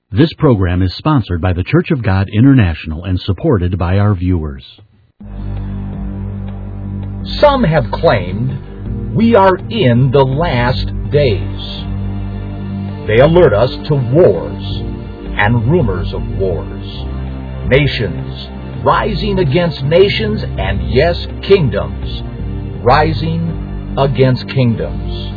This program is sponsored by the Church of God International and supported by our viewers. Some have claimed we are in the last days. They alert us to wars and rumors of wars, nations rising against nations, and yes, kingdoms rising against kingdoms.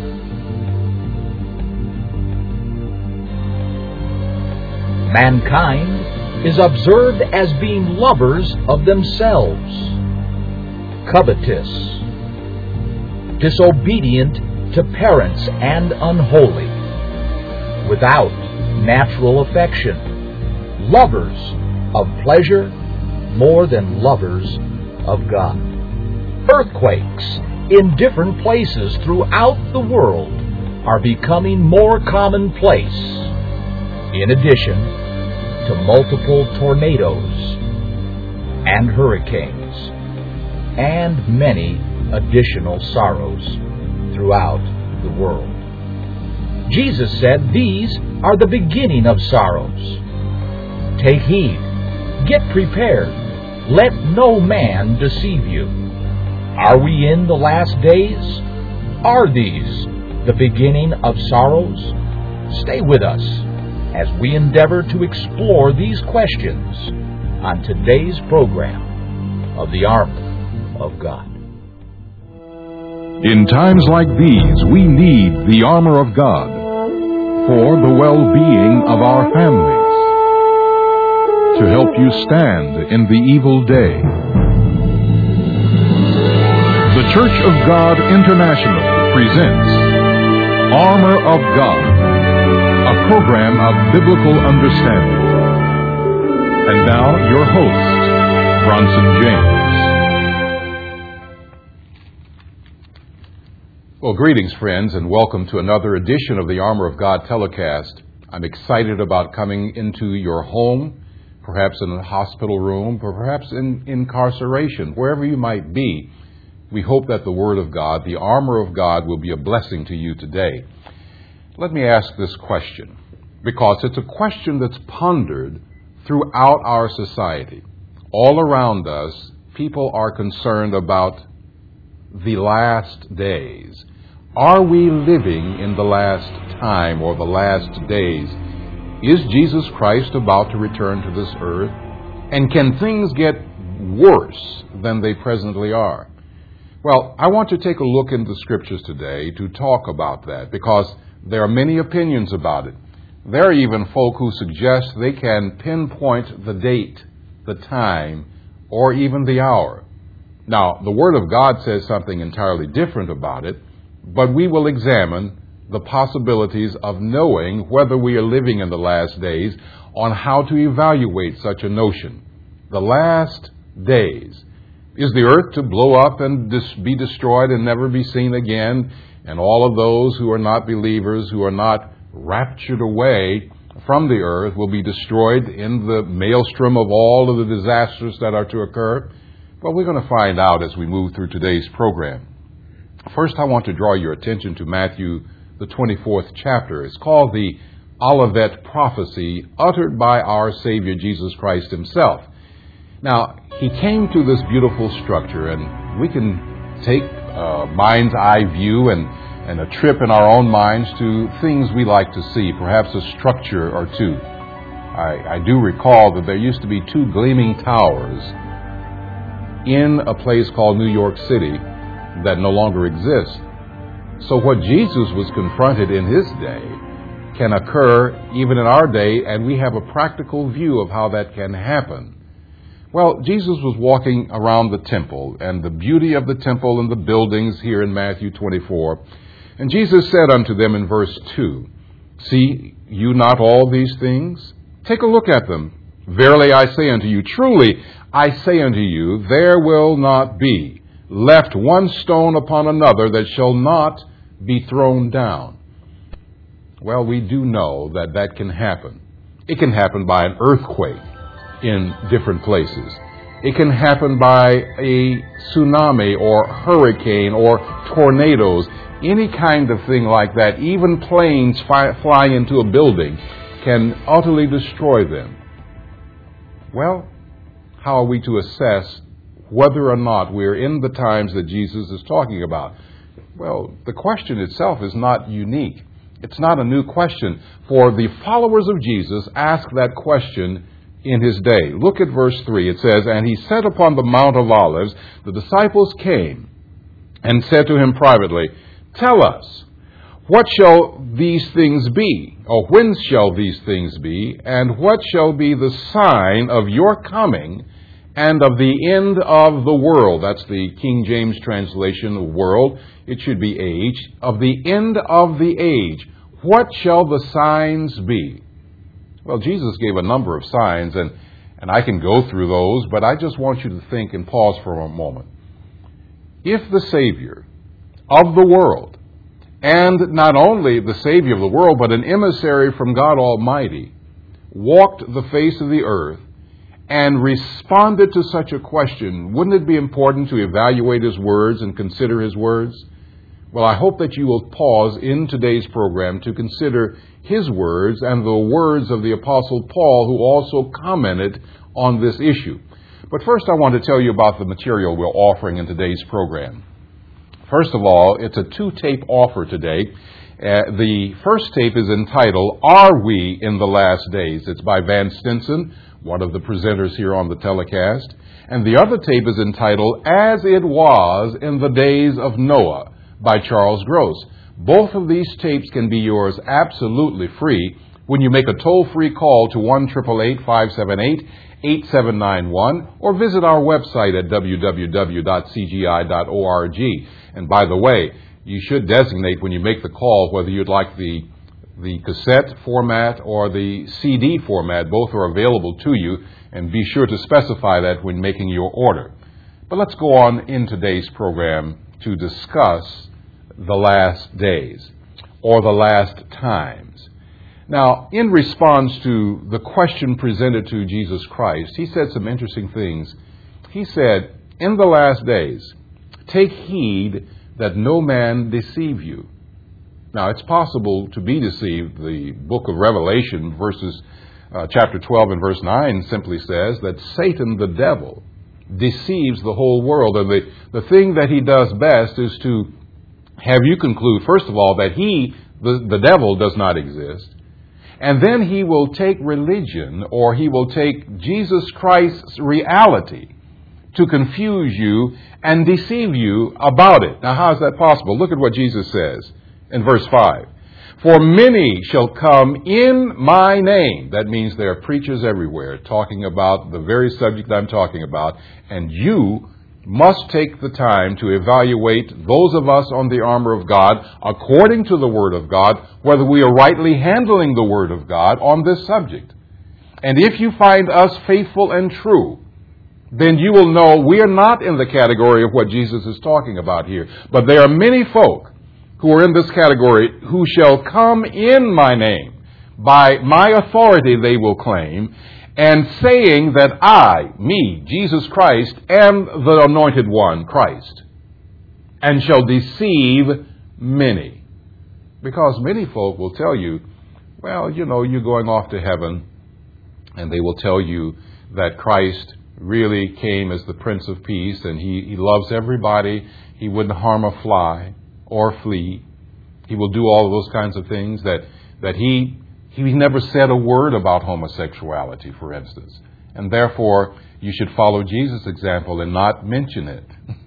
Mankind is observed as being lovers of themselves, covetous, disobedient to parents, and unholy, without natural affection, lovers of pleasure more than lovers of God. Earthquakes in different places throughout the world are becoming more commonplace, in addition to multiple tornadoes and hurricanes and many additional sorrows throughout the world. Jesus said these are the beginning of sorrows. Take heed, get prepared, let no man deceive you. Are we in the last days? Are these the beginning of sorrows? Stay with us as we endeavor to explore these questions on today's program of the Armor of God. In times like these, we need the armor of God for the well-being of our families, to help you stand in the evil day. The Church of God International presents Armor of God, a program of biblical understanding. And now, your host, Bronson James. Well, greetings, friends, and welcome to another edition of the Armor of God telecast. I'm excited about coming into your home, perhaps in a hospital room, or perhaps in incarceration, wherever you might be. We hope that the Word of God, the armor of God, will be a blessing to you today. Let me ask this question, because it's a question that's pondered throughout our society. All around us, people are concerned about the last days. Are we living in the last time or the last days? Is Jesus Christ about to return to this earth? And can things get worse than they presently are? Well, I want to take a look into the Scriptures today to talk about that, because there are many opinions about it. There are even folk who suggest they can pinpoint the date, the time, or even the hour. Now, the Word of God says something entirely different about it, but we will examine the possibilities of knowing whether we are living in the last days on how to evaluate such a notion. The last days. Is the earth to blow up and be destroyed and never be seen again? And all of those who are not believers, who are not raptured away from the earth, will be destroyed in the maelstrom of all of the disasters that are to occur? Well, we're going to find out as we move through today's program. First, I want to draw your attention to Matthew, the 24th chapter. It's called the Olivet Prophecy, uttered by our Savior Jesus Christ himself. Now, he came to this beautiful structure, and we can take a mind's eye view and a trip in our own minds to things we like to see, perhaps a structure or two. I do recall that there used to be two gleaming towers in a place called New York City that no longer exists. So what Jesus was confronted in his day can occur even in our day, and we have a practical view of how that can happen. Well, Jesus was walking around the temple and the beauty of the temple and the buildings here in Matthew 24. And Jesus said unto them in verse 2, See you not all these things? Take a look at them. Verily I say unto you, truly I say unto you, there will not be left one stone upon another that shall not be thrown down. Well, we do know that that can happen. It can happen by an earthquake in different places. It can happen by a tsunami or hurricane or tornadoes, any kind of thing like that. Even planes fly into a building can utterly destroy them. Well, how are we to assess whether or not we're in the times that Jesus is talking about? Well, the question itself is not unique. It's not a new question, for the followers of Jesus asked that question in his day. Look at verse 3. It says, "And he sat upon the Mount of Olives. The disciples came and said to him privately, 'Tell us, what shall these things be? Or when shall these things be? And what shall be the sign of your coming and of the end of the world?'" That's the King James translation of world. It should be age. "Of the end of the age. What shall the signs be?" Well, Jesus gave a number of signs, and I can go through those, but I just want you to think and pause for a moment. If the Savior of the world, and not only the Savior of the world, but an emissary from God Almighty, walked the face of the earth and responded to such a question, wouldn't it be important to evaluate his words and consider his words? Well, I hope that you will pause in today's program to consider his words and the words of the Apostle Paul, who also commented on this issue. But first, I want to tell you about the material we're offering in today's program. First of all, it's a 2-tape offer today. The first tape is entitled, "Are We in the Last Days?" It's by Van Stinson, one of the presenters here on the telecast. And the other tape is entitled, "As It Was in the Days of Noah," by Charles Gross. Both of these tapes can be yours absolutely free when you make a toll-free call to 1-888-578-8791 or visit our website at www.cgi.org. And by the way, you should designate when you make the call whether you'd like the cassette format or the CD format. Both are available to you, and be sure to specify that when making your order. But let's go on in today's program to discuss the last days, or the last times. Now, in response to the question presented to Jesus Christ, he said some interesting things. He said, "In the last days, take heed that no man deceive you." Now, it's possible to be deceived. The book of Revelation, chapter 12 and verse 9, simply says that Satan, the devil, deceives the whole world. And the thing that he does best is to have you conclude, first of all, that the devil does not exist. And then he will take religion, or he will take Jesus Christ's reality to confuse you and deceive you about it. Now, how is that possible? Look at what Jesus says in verse 5. "For many shall come in my name." That means there are preachers everywhere talking about the very subject I'm talking about. And you must take the time to evaluate those of us on the armor of God according to the Word of God, whether we are rightly handling the Word of God on this subject. And if you find us faithful and true, then you will know we are not in the category of what Jesus is talking about here. But there are many folk who are in this category who shall come in my name. By my authority they will claim, and saying that I, me, Jesus Christ, am the anointed one, Christ, and shall deceive many. Because many folk will tell you, well, you're going off to heaven, and they will tell you that Christ really came as the Prince of Peace, and he loves everybody. He wouldn't harm a fly or flea. He will do all of those kinds of things that he never said a word about homosexuality, for instance. And therefore, you should follow Jesus' example and not mention it.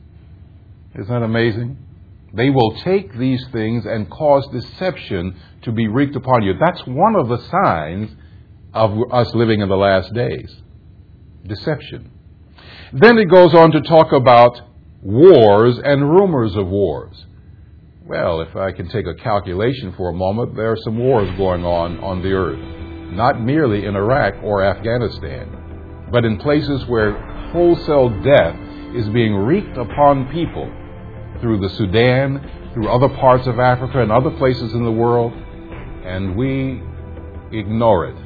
Isn't that amazing? They will take these things and cause deception to be wreaked upon you. That's one of the signs of us living in the last days. Deception. Then it goes on to talk about wars and rumors of wars. Well, if I can take a calculation for a moment, there are some wars going on the earth. Not merely in Iraq or Afghanistan, but in places where wholesale death is being wreaked upon people through the Sudan, through other parts of Africa and other places in the world, and we ignore it.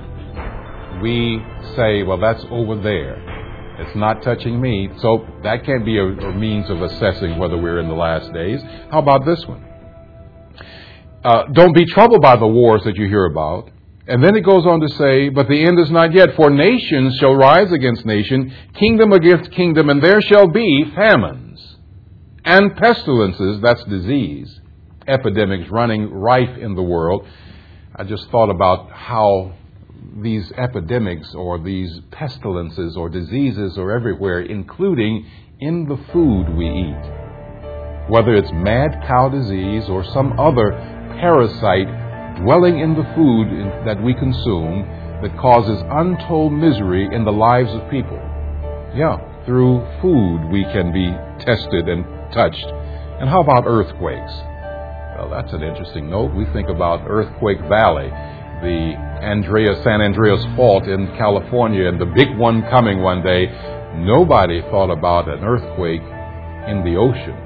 We say, well, that's over there. It's not touching me. So that can't be a means of assessing whether we're in the last days. How about this one? Don't be troubled by the wars that you hear about, And then it goes on to say, but the end is not yet, for nations shall rise against nation, kingdom against kingdom, and there shall be famines and pestilences, that's disease, epidemics running rife in the world. I just thought about how these epidemics or these pestilences or diseases are everywhere, including in the food we eat. Whether it's mad cow disease or some other parasite dwelling in the food that we consume that causes untold misery in the lives of people. Yeah, through food we can be tested and touched. And how about earthquakes? Well, that's an interesting note. We think about Earthquake Valley, the San Andreas Fault in California, and the big one coming one day. Nobody thought about an earthquake in the ocean.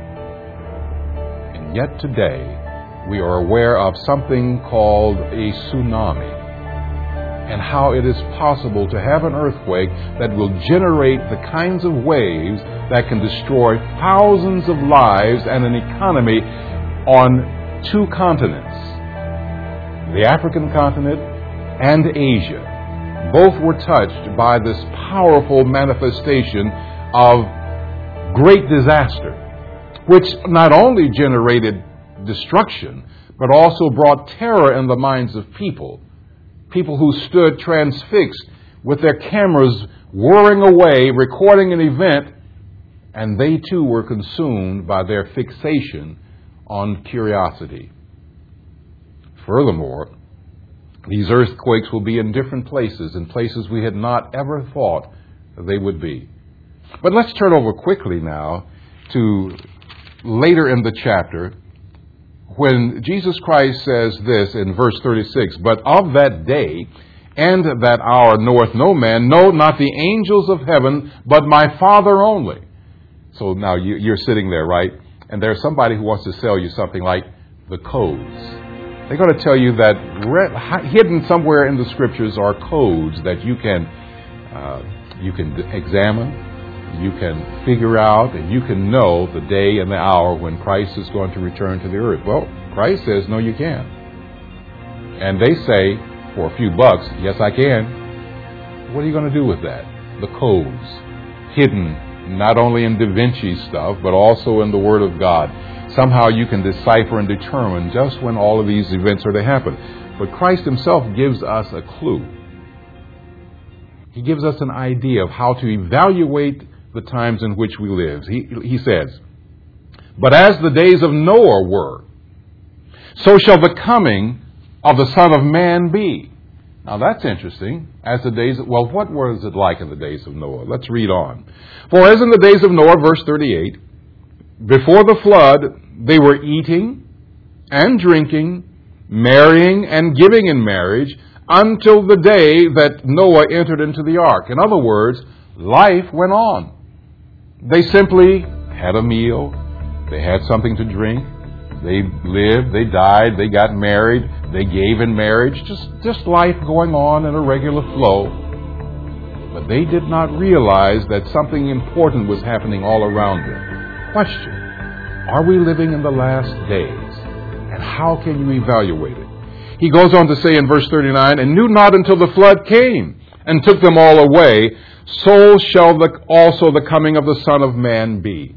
And yet today, we are aware of something called a tsunami, and how it is possible to have an earthquake that will generate the kinds of waves that can destroy thousands of lives and an economy on 2 continents, the African continent and Asia. Both were touched by this powerful manifestation of great disaster, which not only generated destruction, but also brought terror in the minds of people who stood transfixed with their cameras whirring away, recording an event, and they too were consumed by their fixation on curiosity. Furthermore, these earthquakes will be in different places, in places we had not ever thought they would be. But let's turn over quickly now to later in the chapter, when Jesus Christ says this in verse 36, but of that day and that hour knoweth no man, no, not the angels of heaven, but my Father only. So now you're sitting there, right? And there's somebody who wants to sell you something like the codes. They're going to tell you that hidden somewhere in the Scriptures are codes that you can examine, you can figure out, and you can know the day and the hour when Christ is going to return to the earth. Well, Christ says, no, you can't. And they say, for a few bucks, yes, I can. What are you going to do with that? The codes, hidden not only in Da Vinci stuff, but also in the Word of God. Somehow you can decipher and determine just when all of these events are to happen. But Christ himself gives us a clue. He gives us an idea of how to evaluate the times in which we live. He says, but as the days of Noah were, so shall the coming of the Son of Man be. Now that's interesting. As the days, well, what was it like in the days of Noah? Let's read on. For as in the days of Noah, verse 38, before the flood, they were eating and drinking, marrying and giving in marriage, until the day that Noah entered into the ark. In other words, life went on. They simply had a meal, they had something to drink, they lived, they died, they got married, they gave in marriage, just life going on in a regular flow. But they did not realize that something important was happening all around them. Question, are we living in the last days? And how can you evaluate it? He goes on to say in verse 39, and knew not until the flood came and took them all away, so shall also the coming of the Son of Man be.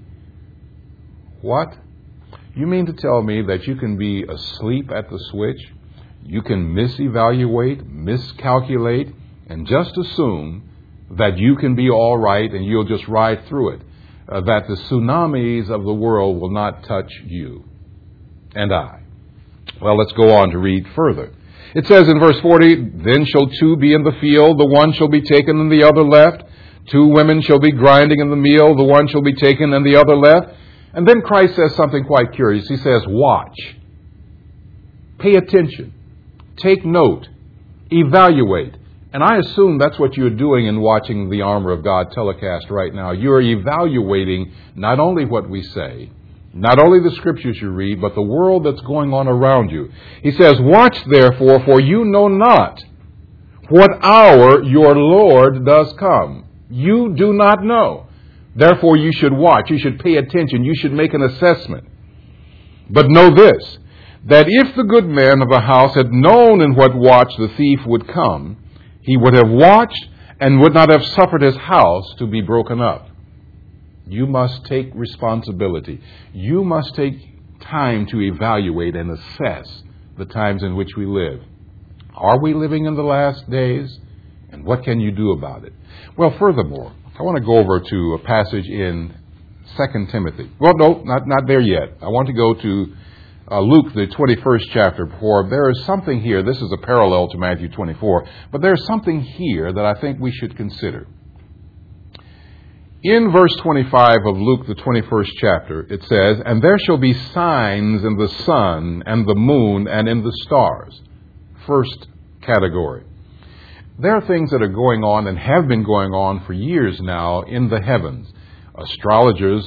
What? You mean to tell me that you can be asleep at the switch, you can misevaluate, miscalculate, and just assume that you can be all right and you'll just ride through it, that the tsunamis of the world will not touch you and I? Well, let's go on to read further. It says in verse 40, then shall 2 be in the field, the one shall be taken and the other left. 2 women shall be grinding in the meal, the one shall be taken and the other left. And then Christ says something quite curious. He says, watch, pay attention, take note, evaluate. And I assume that's what you're doing in watching the Armor of God telecast right now. You're evaluating not only what we say, not only the Scriptures you read, but the world that's going on around you. He says, watch therefore, for you know not what hour your Lord does come. You do not know. Therefore you should watch, you should pay attention, you should make an assessment. But know this, that if the good man of the house had known in what watch the thief would come, he would have watched and would not have suffered his house to be broken up. You must take responsibility. You must take time to evaluate and assess the times in which we live. Are we living in the last days? And what can you do about it? Well, furthermore, I want to go over to a passage in 2 Timothy. Well, no, not there yet. I want to go to Luke, the 21st chapter, for there is something here. This is a parallel to Matthew 24, but there's something here that I think we should consider. In verse 25 of Luke, the 21st chapter, it says, "And there shall be signs in the sun and the moon and in the stars." First category. There are things that are going on and have been going on for years now in the heavens. Astronomers,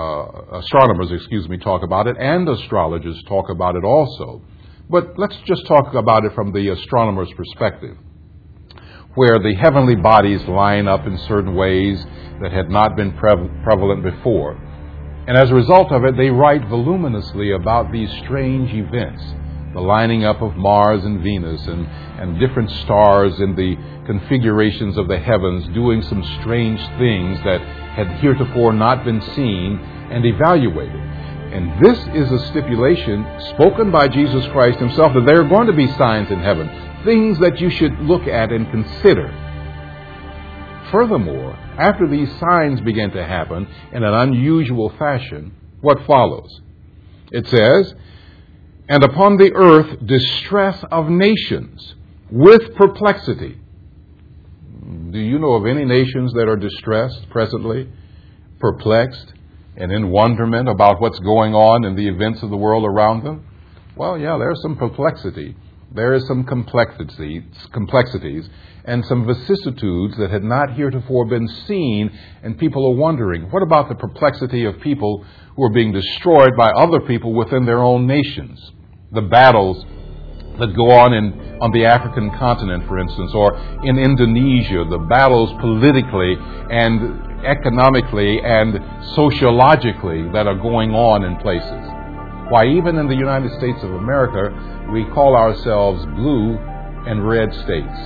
talk about it, and astrologers talk about it also. But let's just talk about it from the astronomer's perspective, where the heavenly bodies line up in certain ways that had not been prevalent before. And as a result of it, they write voluminously about these strange events, the lining up of Mars and Venus and different stars in the configurations of the heavens doing some strange things that had heretofore not been seen and evaluated. And this is a stipulation spoken by Jesus Christ himself, that there are going to be signs in heaven, things that you should look at and consider. Furthermore, after these signs begin to happen in an unusual fashion, what follows? It says, "And upon the earth distress of nations with perplexity." Do you know of any nations that are distressed presently, perplexed, and in wonderment about what's going on in the events of the world around them? Well, yeah, there's some perplexity. There is some complexities and some vicissitudes that had not heretofore been seen, and people are wondering, what about the perplexity of people who are being destroyed by other people within their own nations? The battles that go on the African continent, for instance, or in Indonesia, the battles politically and economically and sociologically that are going on in places. Why, even in the United States of America, we call ourselves blue and red states.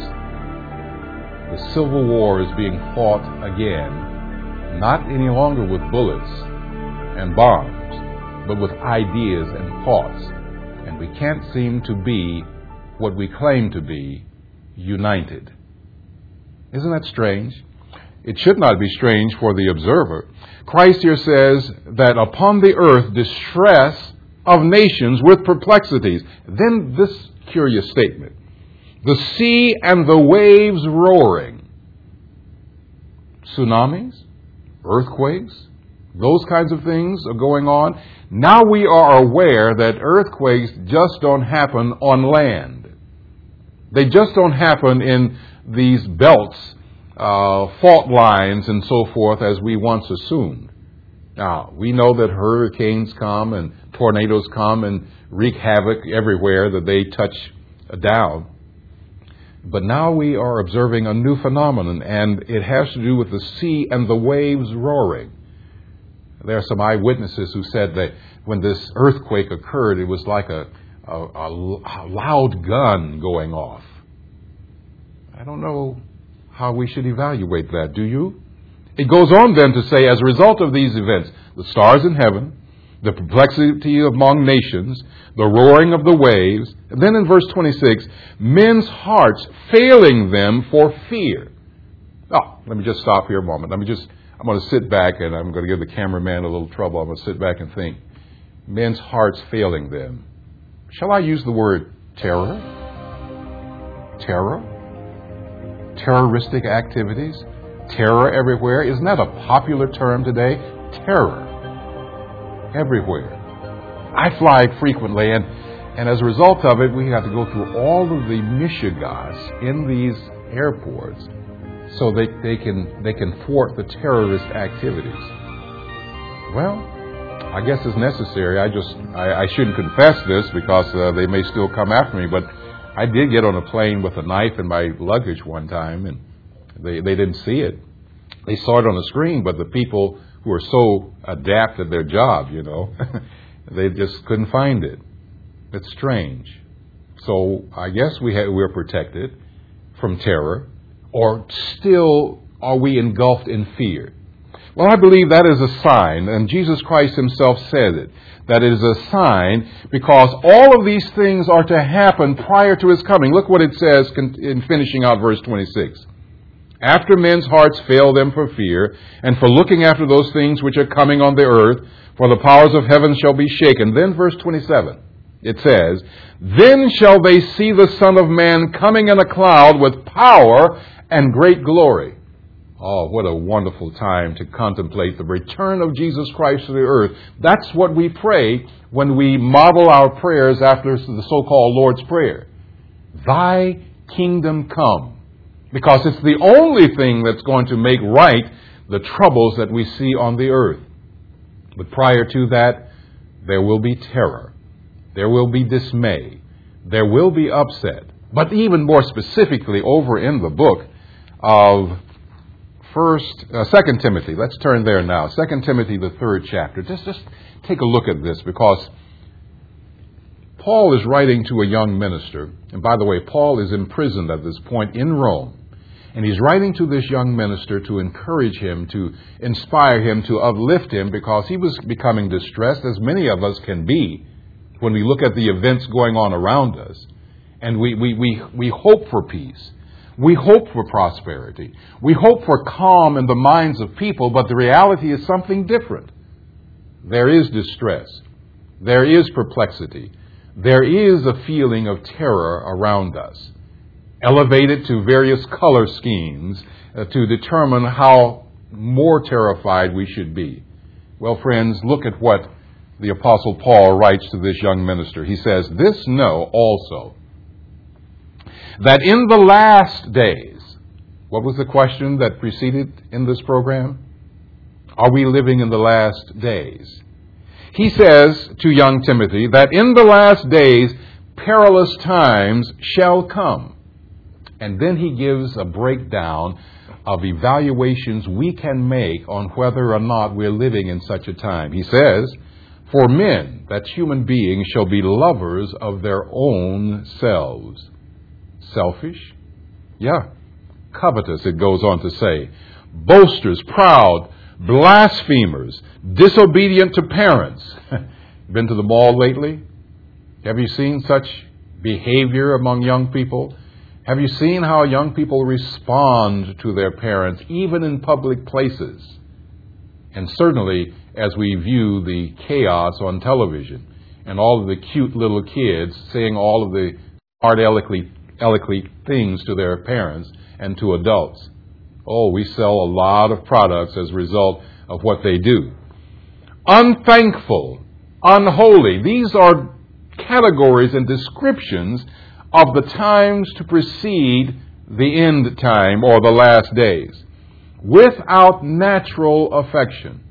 The Civil War is being fought again, not any longer with bullets and bombs, but with ideas and thoughts. And we can't seem to be what we claim to be, united. Isn't that strange? It should not be strange for the observer. Christ here says that upon the earth distress of nations with perplexities. Then this curious statement, "The sea and the waves roaring." Tsunamis, earthquakes, those kinds of things are going on. Now we are aware that earthquakes just don't happen on land. They just don't happen in these belts, fault lines, and so forth, as we once assumed. Now, we know that hurricanes come and tornadoes come and wreak havoc everywhere that they touch down. But now we are observing a new phenomenon, and it has to do with the sea and the waves roaring. There are some eyewitnesses who said that when this earthquake occurred, it was like a loud gun going off. I don't know how we should evaluate that, do you? It goes on then to say, as a result of these events, the stars in heaven, the perplexity among nations, the roaring of the waves, and then in verse 26, men's hearts failing them for fear. Oh, let me just stop here a moment. I'm going to sit back, and I'm going to give the cameraman a little trouble. I'm going to sit back and think. Men's hearts failing them. Shall I use the word terror? Terror? Terroristic activities? Terror everywhere? Isn't that a popular term today? Terror. Everywhere. I fly frequently, and as a result of it, we have to go through all of the mishigas in these airports so they can thwart the terrorist activities. Well, I guess it's necessary. I shouldn't confess this because they may still come after me, but I did get on a plane with a knife in my luggage one time, and they didn't see it. They saw it on the screen, but the people who are so adept at their job, they just couldn't find it. It's strange. So I guess we're protected from terror, or still are we engulfed in fear? Well, I believe that is a sign, and Jesus Christ himself said it, that it is a sign because all of these things are to happen prior to his coming. Look what it says in finishing out verse 26. After men's hearts fail them for fear, and for looking after those things which are coming on the earth, for the powers of heaven shall be shaken. Then verse 27, it says, Then shall they see the Son of Man coming in a cloud with power and great glory. Oh, what a wonderful time to contemplate the return of Jesus Christ to the earth. That's what we pray when we model our prayers after the so-called Lord's Prayer. Thy kingdom come. Because it's the only thing that's going to make right the troubles that we see on the earth. But prior to that, there will be terror. There will be dismay. There will be upset. But even more specifically, over in the book of 2 Timothy, let's turn there now. 2 Timothy, the 3rd chapter. Just take a look at this, because Paul is writing to a young minister. And by the way, Paul is imprisoned at this point in Rome. And he's writing to this young minister to encourage him, to inspire him, to uplift him, because he was becoming distressed, as many of us can be when we look at the events going on around us. And we hope for peace. We hope for prosperity. We hope for calm in the minds of people, but the reality is something different. There is distress. There is perplexity. There is a feeling of terror around us, elevated to various color schemes to determine how more terrified we should be. Well, friends, look at what the Apostle Paul writes to this young minister. He says, This know also, that in the last days, what was the question that preceded in this program? Are we living in the last days? He says to young Timothy that in the last days, perilous times shall come. And then he gives a breakdown of evaluations we can make on whether or not we're living in such a time. He says, For men, that's human beings, shall be lovers of their own selves. Selfish? Yeah. Covetous, it goes on to say. Boasters, proud, blasphemers, disobedient to parents. Been to the mall lately? Have you seen such behavior among young people? Have you seen how young people respond to their parents, even in public places? And certainly, as we view the chaos on television and all of the cute little kids saying all of the hard, eloquent things to their parents and to adults. Oh, we sell a lot of products as a result of what they do. Unthankful, unholy. These are categories and descriptions of the times to precede the end time or the last days. Without natural affection.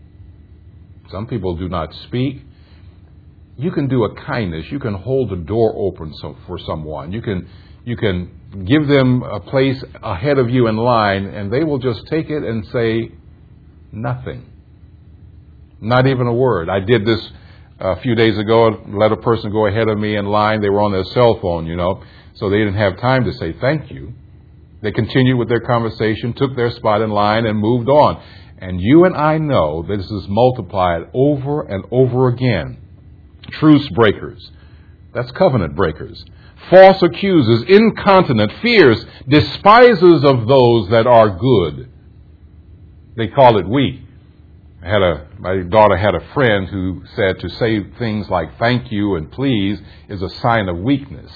Some people do not speak. You can do a kindness. You can hold the door open for someone. You can give them a place ahead of you in line, and they will just take it and say nothing. Not even a word. I did this a few days ago. Let a person go ahead of me in line. They were on their cell phone, so they didn't have time to say thank you. They continued with their conversation, took their spot in line, and moved on. And you and I know that this is multiplied over and over again. Truce breakers. That's covenant breakers. False accusers, incontinent, fierce, despisers of those that are good. They call it weak. My daughter had a friend who said to say things like thank you and please is a sign of weakness.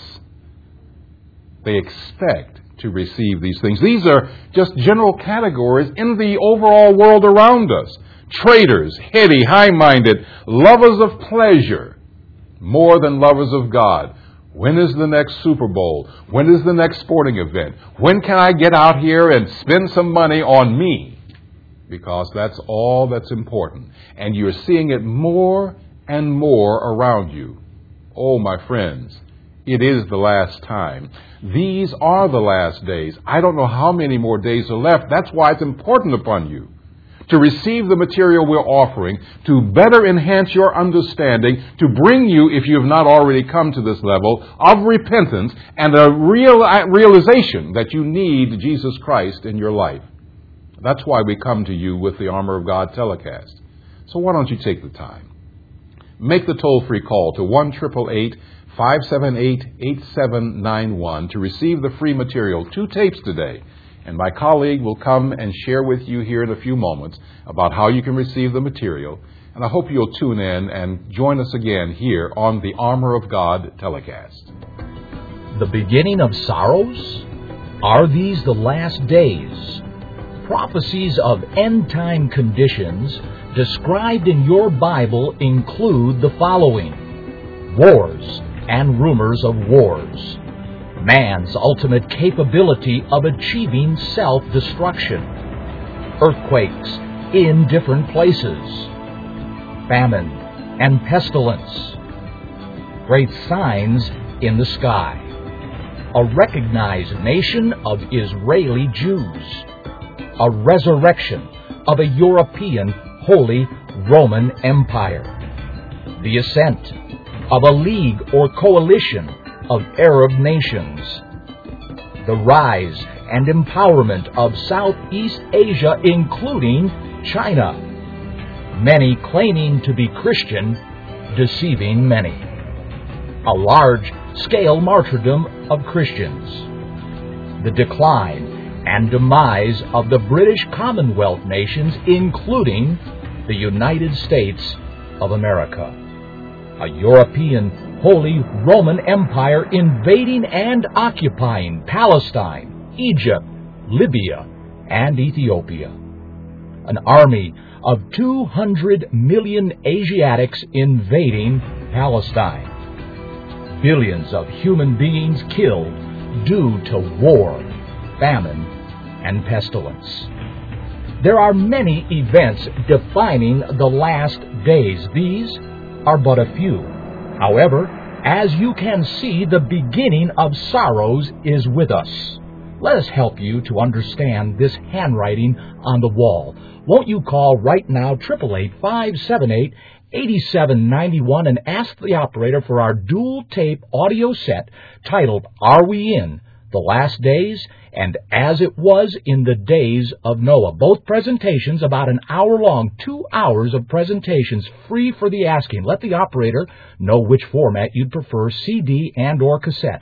They expect to receive these things. These are just general categories in the overall world around us. Traitors, heady, high-minded, lovers of pleasure, more than lovers of God. When is the next Super Bowl? When is the next sporting event? When can I get out here and spend some money on me? Because that's all that's important. And you're seeing it more and more around you. Oh, my friends, it is the last time. These are the last days. I don't know how many more days are left. That's why it's important upon you to receive the material we're offering, to better enhance your understanding, to bring you, if you have not already come to this level, of repentance and a realization that you need Jesus Christ in your life. That's why we come to you with the Armor of God telecast. So why don't you take the time? Make the toll-free call to 1-888-578-8791 to receive the free material, 2 tapes today. And my colleague will come and share with you here in a few moments about how you can receive the material. And I hope you'll tune in and join us again here on the Armor of God telecast. The beginning of sorrows? Are these the last days? Prophecies of end-time conditions described in your Bible include the following: wars and rumors of wars, man's ultimate capability of achieving self-destruction, earthquakes in different places, famine and pestilence, great signs in the sky, a recognized nation of Israeli Jews, a resurrection of a European Holy Roman Empire, the ascent of a league or coalition of Arab nations, the rise and empowerment of Southeast Asia, including China, many claiming to be Christian, deceiving many, a large-scale martyrdom of Christians, the decline and demise of the British Commonwealth nations, including the United States of America, a European Holy Roman Empire invading and occupying Palestine, Egypt, Libya, and Ethiopia, an army of 200 million Asiatics invading Palestine, billions of human beings killed due to war, famine, and pestilence. There are many events defining the last days. These are but a few. However, as you can see, the beginning of sorrows is with us. Let us help you to understand this handwriting on the wall. Won't you call right now, 888-578-8791, and ask the operator for our dual-tape audio set titled, Are We In the Last Days? And As It Was in the Days of Noah. Both presentations, about an hour long, 2 hours of presentations, free for the asking. Let the operator know which format you'd prefer, CD and or cassette.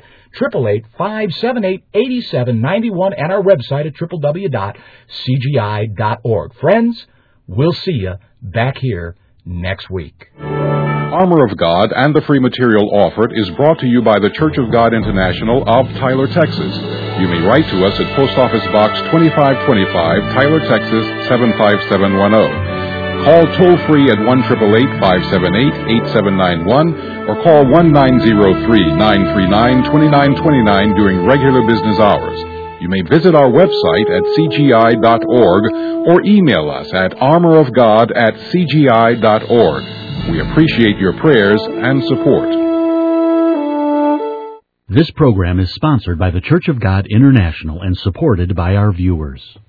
888-578-8791 and our website at www.cgi.org. Friends, we'll see you back here next week. Armor of God and the free material offered is brought to you by the Church of God International of Tyler, Texas. You may write to us at Post Office Box 2525, Tyler, Texas 75710. Call toll-free at 1-888-578-8791 or call 1-903-939-2929 during regular business hours. You may visit our website at cgi.org or email us at armorofgod@cgi.org. We appreciate your prayers and support. This program is sponsored by the Church of God International and supported by our viewers.